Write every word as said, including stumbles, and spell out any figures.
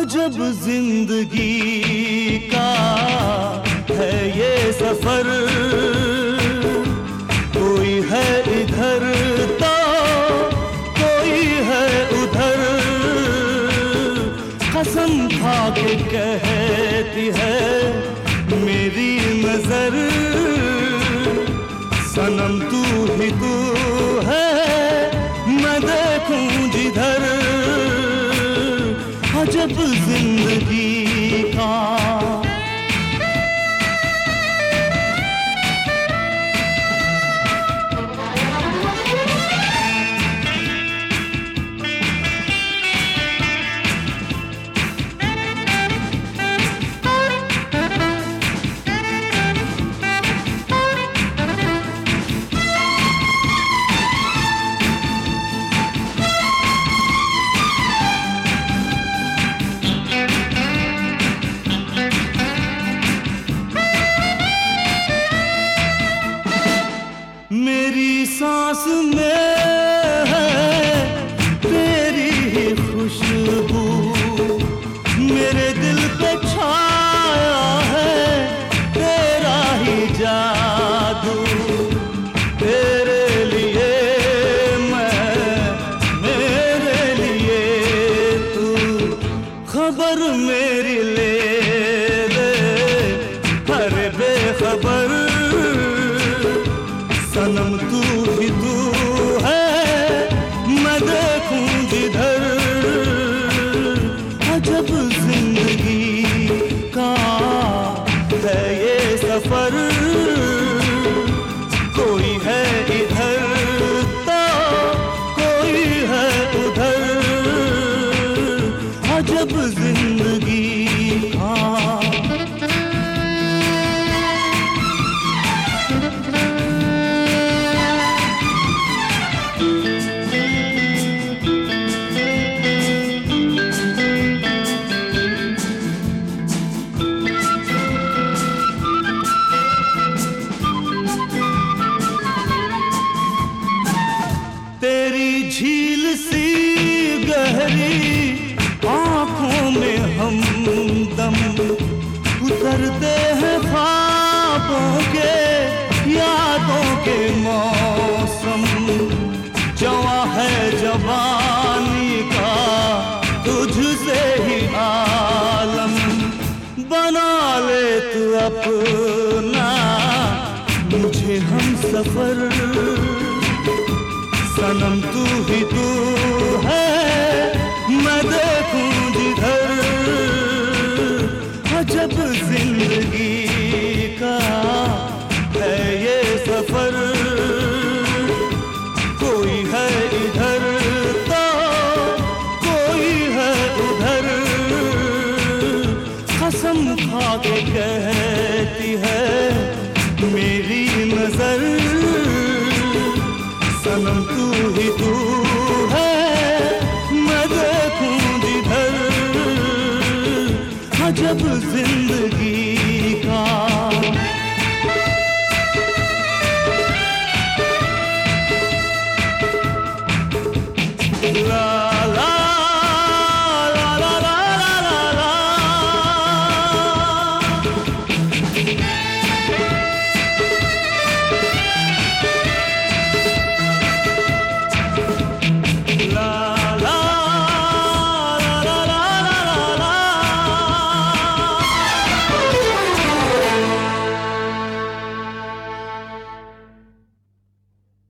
अजब जिंदगी का है ये सफर, कोई है इधर तो कोई है उधर। कसम खा के कहती है मेरी नजर, सनम तू ही तू है मैं देखूं जिधर। अजब जिंदगी का मेरी सांस में है तेरी ही खुशबू, मेरे दिल पे छाया है तेरा ही जादू। तेरे लिए मैं, मेरे लिए तू, खबर मेरी ले ले हर बेखबर। सनम तू ही तू है मैं देखूं जिधर। अजब जिंदगी का है ये सफर, कोई है इधर तो कोई है उधर। अजब जिंदगी का तेरी झील सी गहरी आंखों में हमदम, उतरते हैं ख्वाबों के यादों के मौसम। जवां है जवानी का तुझसे ही आलम, बना ले तू अपना मुझे हम सफर। सनम तू ही तू है मैं देखूं जिधर। अजब जिंदगी का है ये सफर, कोई है इधर तो कोई है उधर। कसम खा के कहती है मेरी नजर,